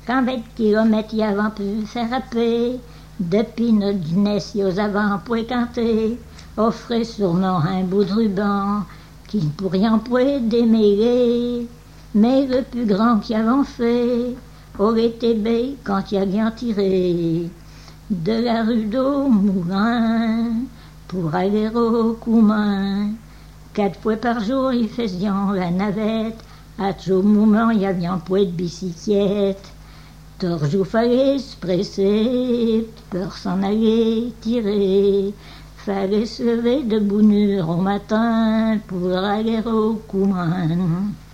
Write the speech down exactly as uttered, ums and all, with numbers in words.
Quand vingt kilomètres y avant pu s'arraper, depuis notre jeunesse y aux avant pour canter, offrait sûrement un bout de ruban, qui ne pourrions point démêler. Mais le plus grand qui avant fait, aurait été bé quand y a bien tiré. De la rue d'au Moulin, pour aller au Coumain. Quatre fois par jour, ils faisaient la navette, à tout moment, y avait un point de bicyclette. Toujours fallait se presser, peur s'en aller tirer. Fallait se lever de bonne heure au matin pour aller au Coumain.